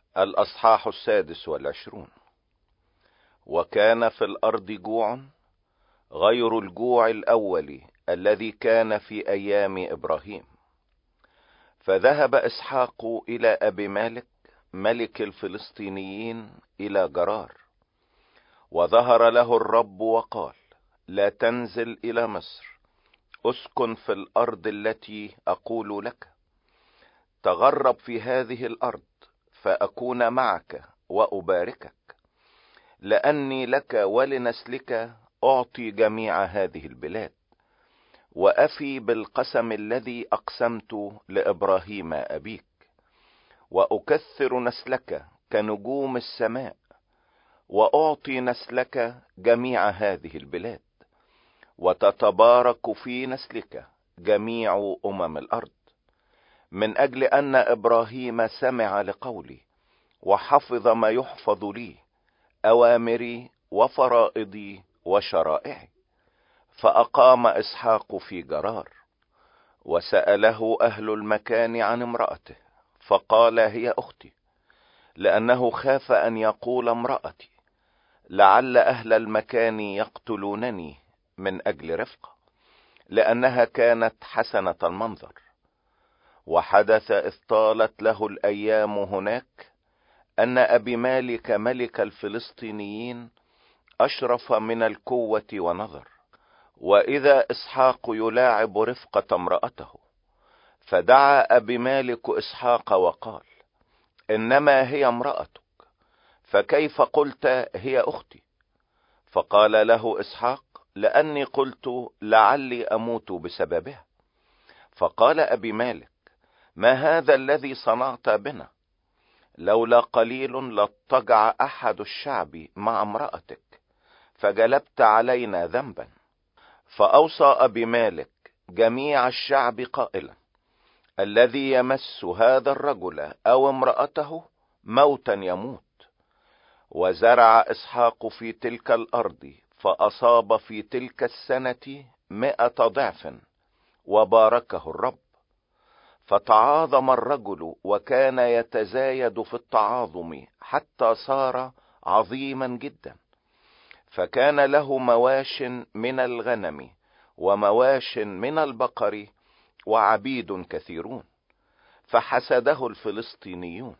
الأصحاح 26. وكان في الأرض جوع غير الجوع الأول الذي كان في أيام إبراهيم. فذهب إسحاق إلى أبي مالك ملك الفلسطينيين إلى جرار، وظهر له الرب وقال: لا تنزل إلى مصر، اسكن في الأرض التي أقول لك، تغرب في هذه الأرض فأكون معك وأباركك، لأني لك ولنسلك أعطي جميع هذه البلاد، وأفي بالقسم الذي أقسمت لإبراهيم أبيك، وأكثر نسلك كنجوم السماء، وأعطي نسلك جميع هذه البلاد، وتتبارك في نسلك جميع الأرض، من أجل أن إبراهيم سمع لقولي وحفظ ما يحفظ لي، أوامري وفرائضي وشرائعي. فأقام إسحاق في جرار. وسأله أهل المكان عن امرأته، فقال: هي أختي، لأنه خاف أن يقول امرأتي، لعل أهل المكان يقتلونني من أجل رفقة، لأنها كانت حسنة المنظر. وحدث إذ طالت له الأيام هناك أن أبي مالك ملك الفلسطينيين أشرف من الكوة ونظر، وإذا إسحاق يلاعب رفقة امرأته، فدعا أبي مالك إسحاق وقال: إنما هي امرأتك، فكيف قلت هي أختي؟ فقال له إسحاق: لأني قلت لعلي أموت بسببها. فقال أبي مالك: ما هذا الذي صنعت بنا؟ لولا قليل لاضطجع أحد الشعب مع امرأتك، فجلبت علينا ذنبا. فأوصى أبي مالك جميع الشعب قائلا: الذي يمس هذا الرجل أو امرأته موتا يموت. وزرع إسحاق في تلك الأرض، فأصاب في تلك السنة 100 ضعف، وباركه الرب. فتعاظم الرجل، وكان يتزايد في التعاظم حتى صار عظيما جدا، فكان له مواش من الغنم ومواش من البقر وعبيد كثيرون، فحسده الفلسطينيون.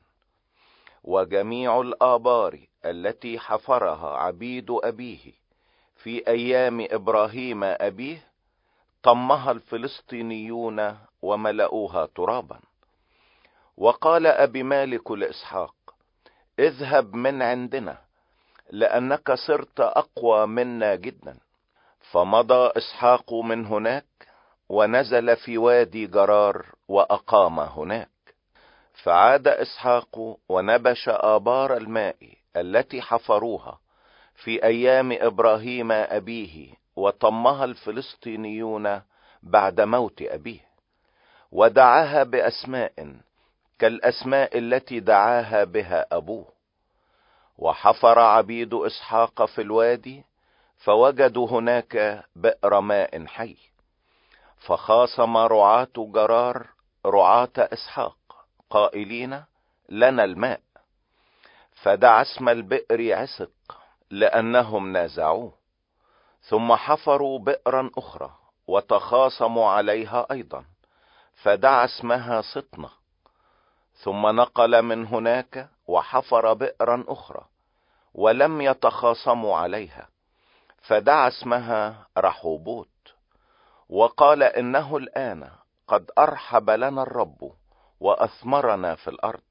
وجميع الآبار التي حفرها عبيد أبيه في أيام إبراهيم أبيه طمها الفلسطينيون وملؤوها ترابا. وقال أبي مالك لإسحاق: اذهب من عندنا، لأنك صرت أقوى منا جدا. فمضى إسحاق من هناك ونزل في وادي جرار وأقام هناك. فعاد إسحاق ونبش آبار الماء التي حفروها في أيام إبراهيم أبيه، وطمها الفلسطينيون بعد موت أبيه، ودعاها بأسماء كالأسماء التي دعاها بها أبوه. وحفر عبيد إسحاق في الوادي، فوجدوا هناك بئر ماء حي. فخاصم رعاة جرار رعاة إسحاق قائلين: لنا الماء. فدعا اسم البئر عسق، لأنهم نازعوه. ثم حفروا بئرا أخرى وتخاصموا عليها أيضا، فدعا اسمها سطنة. ثم نقل من هناك وحفر بئرا أخرى ولم يتخاصموا عليها، فدعا اسمها رحوبوت. وقال: إنه الآن قد أرحب لنا الرب وأثمرنا في الأرض.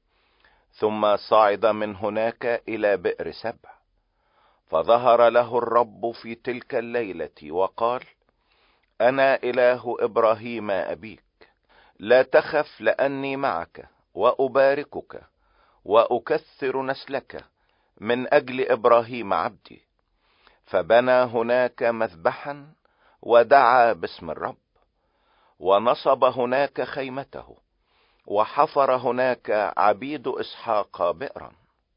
ثم صعد من هناك إلى بئر سبع، فظهر له الرب في تلك الليلة وقال: أنا إله إبراهيم أبيك، لا تخف، لأني معك وأباركك وأكثر نسلك من أجل إبراهيم عبدي. فبنى هناك مذبحا ودعا باسم الرب، ونصب هناك خيمته، وحفر هناك عبيد إسحاق بئرا.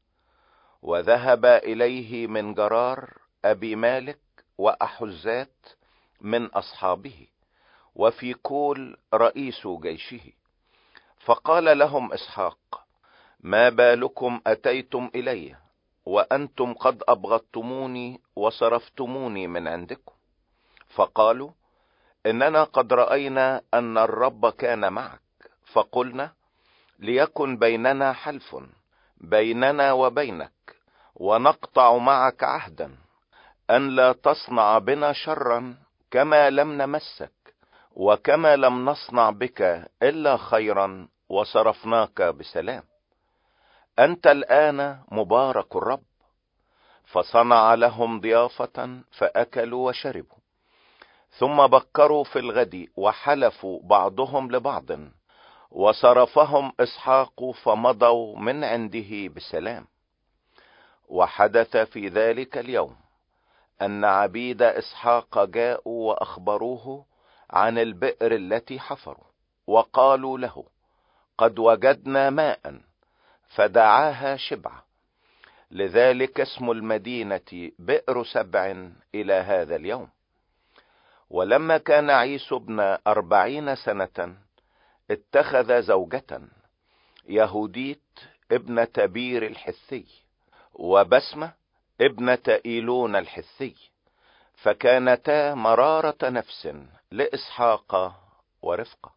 وذهب إليه من جرار أبي مالك وأحزات من أصحابه، وفي كول رئيس جيشه. فقال لهم إسحاق: ما بالكم أتيتم إلي وأنتم قد أبغضتموني وصرفتموني من عندكم؟ فقالوا: إننا قد رأينا أن الرب كان معك، فقلنا: ليكن بيننا حلف بيننا وبينك، ونقطع معك عهدا أن لا تصنع بنا شرا كما لم نمسك، وكما لم نصنع بك إلا خيرا، وصرفناك بسلام. أنت الآن مبارك الرب. فصنع لهم ضيافة فأكلوا وشربوا، ثم بكروا في الغد وحلفوا بعضهم لبعض، وصرفهم إسحاق فمضوا من عنده بسلام. وحدث في ذلك اليوم أن عبيد إسحاق جاءوا وأخبروه عن البئر التي حفروا، وقالوا له: قد وجدنا ماء. فدعاها شبعة، لذلك اسم المدينة بئر سبع إلى هذا اليوم. ولما كان عيسو ابن 40 سنة اتخذ زوجة يهوديت ابنة بير الحثي، وبسمة ابنة إيلون الحثي، فكانتا مرارة نفس لإسحاق ورفقة.